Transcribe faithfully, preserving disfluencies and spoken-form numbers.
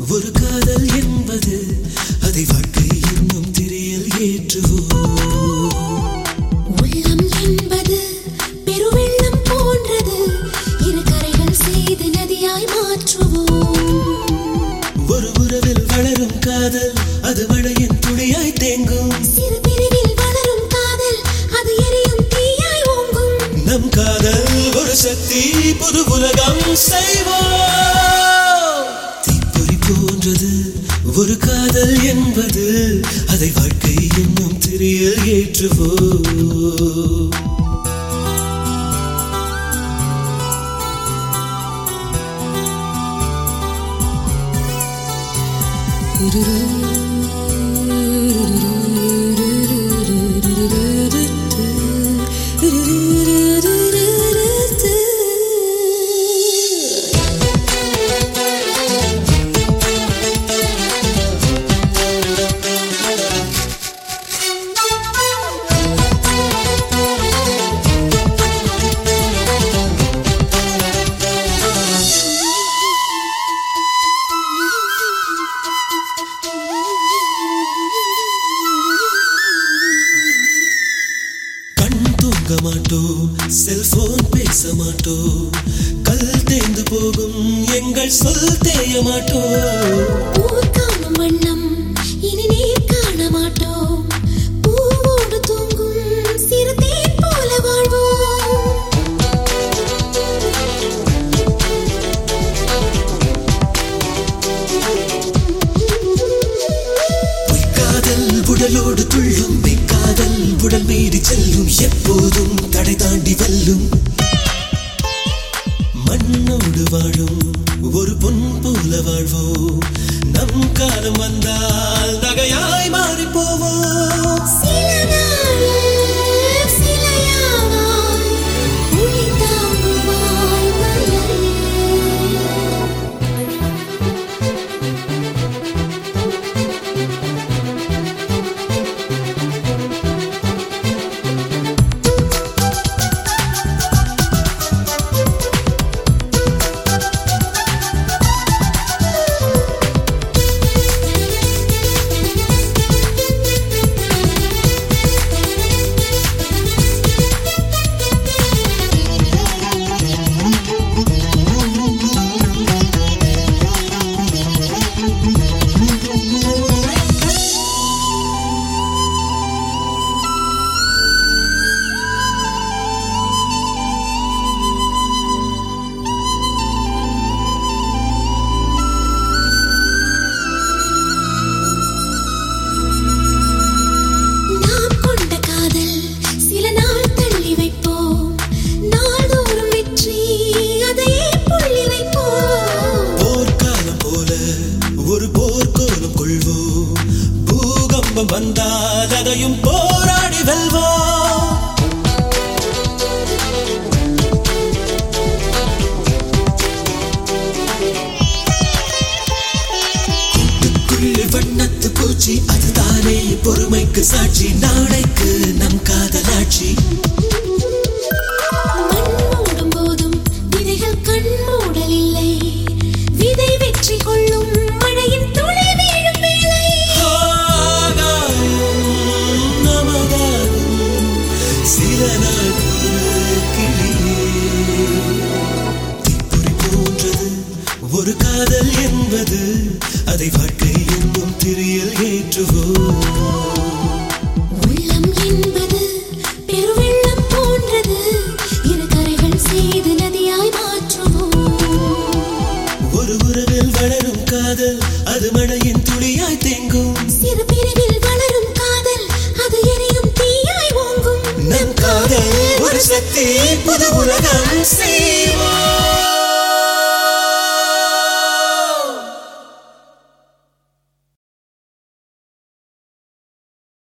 ஒரு காதல் என்பது அதை வாழ்க்கை என்னும் திரையில் ஏற்றுவோம். உள்ளம் என்பது பெருவெள்ளம் போன்றது, இரு கரைகள் செய்து நதியாய் மாற்றுவோம். ஒரு உறவில் வளரும் காதல் அது மழையின் துளியாய் தேங்கும். சிறு பிரிவில் வளரும் காதல் அது எரியும் தீயாய் ஓங்கும். நம் காதல் ஒரு சக்தி, புது உலகம் செய்வோம். தீப்பொறி போன்றது ஒரு காதல் என்பது அதை வாழ்க்கை என்னும் திரையில் ஏற்றுவோம். மாட்டோம், செல்போன் பேச மாட்டோம், கல் தேய்ந்து போகும் எங்கள் சொல் தேய மாட்டோம். ஊர் காணும் வண்ணம் இனி நீர் காண மாட்டோம், பூவோடு தூங்கும் சிறு தேன் போல வாழ்வோம். பொய்க்காதல் உடலோடு துள்ளும், மெய்க்காதல் உடல் மீறி செல்லும், எப்போதும் தடை தாண்டி வெல்லும். மண்ணோடு வாழும் ஒரு பொன் போல வாழ்வோம், நம் காலம் வந்தால் நகையாய் மாறி போவோம். சில நாள் சிலையாவாய் ஒளி தாங்குவாய் மலரே. வந்தால் அதையும் போராடி வெல்வோம். கூட்டுக்குள்ளே வண்ணத்து பூச்சி அதுதானே பொறுமைக்கு சாட்சி, நாளைக்கு நம் காதலாட்சி. மண் போதும் விதைகள் கண் மூடல் இல்லை, விதை வெற்றி கொள்ளும் மழையின் துளி வீழும் வேளை. சில நாள் தீப்பொறி போன்றது ஒரு காதல் என்பது அதை வாழ்க்கை என்னும் திரையில் ஏற்றுவோம். உள்ளம் என்பது பெருவெள்ளம் போன்றது, இரு கரைகள் செய்து நதியாய் மாற்றுவோம். ஒரு உறவில் வளரும் காதல் அது மழையின் துளியாய் தேங்கும். சிறு பிரிவில் வளரும் காதல் அது எரியும் தீயாய் ஓங்கும். நம் காதல் ஒரு சக்தி, புது உலகம் செய்வோம்.